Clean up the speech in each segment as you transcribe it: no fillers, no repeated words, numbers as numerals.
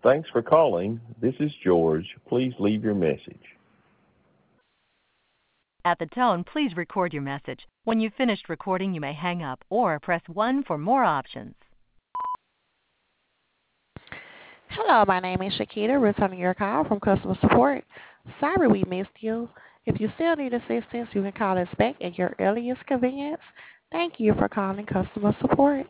Thanks for calling. This is George. Please leave your message. At the tone, please record your message. When you've finished recording, you may hang up or press 1 for more options. Hello, my name is Shakita, returning your call from customer support. Sorry we missed you. If you still need assistance, you can call us back at your earliest convenience. Thank you for calling customer support.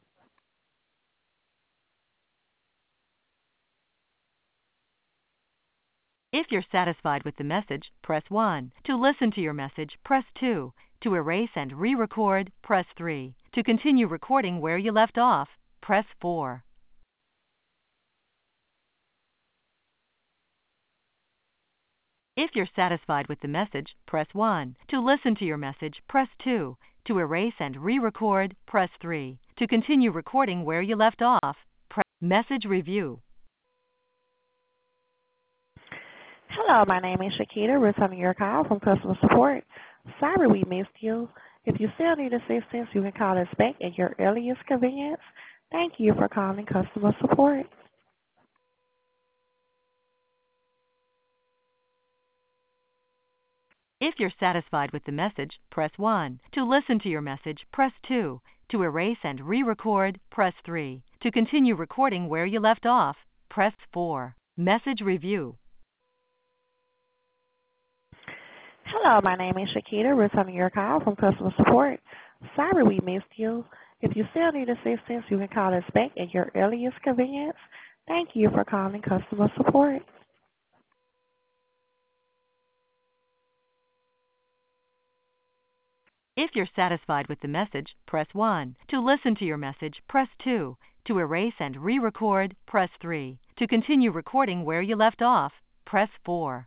If you're satisfied with the message, press 1. To listen to your message, press 2. To erase and re-record, press 3. To continue recording where you left off, press 4. If you're satisfied with the message, press 1. To listen to your message, press 2. To erase and re-record, press 3. To continue recording where you left off, press Message Review. Hello, my name is Shakita, returning your call from customer support. Sorry we missed you. If you still need assistance, you can call us back at your earliest convenience. Thank you for calling customer support. If you're satisfied with the message, press 1. To listen to your message, press 2. To erase and re-record, press 3. To continue recording where you left off, press 4. Message Review. Hello, my name is Shakita, returning your call from customer support. Sorry we missed you. If you still need assistance, you can call us back at your earliest convenience. Thank you for calling customer support. If you're satisfied with the message, press 1. To listen to your message, press 2. To erase and re-record, press 3. To continue recording where you left off, press 4.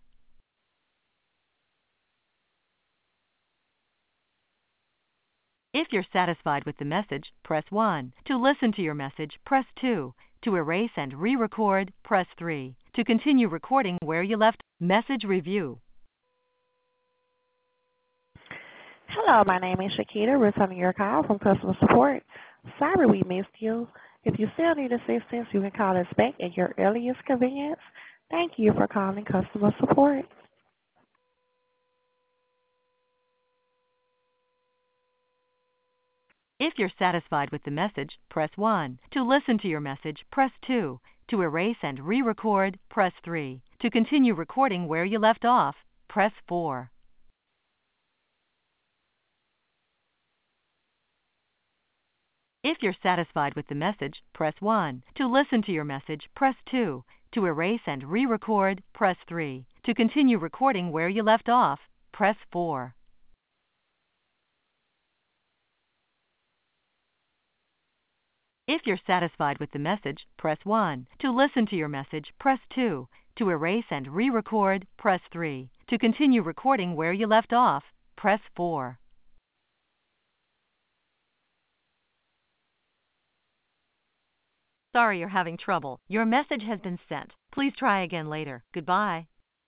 If you're satisfied with the message, press 1. To listen to your message, press 2. To erase and re-record, press 3. To continue recording where you left, Message Review. Hello, my name is Shakita, returning your call from customer support. Sorry we missed you. If you still need assistance, you can call us back at your earliest convenience. Thank you for calling customer support. If you're satisfied with the message, press 1. To listen to your message, press 2. To erase and re-record, press 3. To continue recording where you left off, press 4. If you're satisfied with the message, press 1. To listen to your message, press 2. To erase and re-record, press 3. To continue recording where you left off, press 4. If you're satisfied with the message, press 1. To listen to your message, press 2. To erase and re-record, press 3. To continue recording where you left off, press 4. Sorry you're having trouble. Your message has been sent. Please try again later. Goodbye.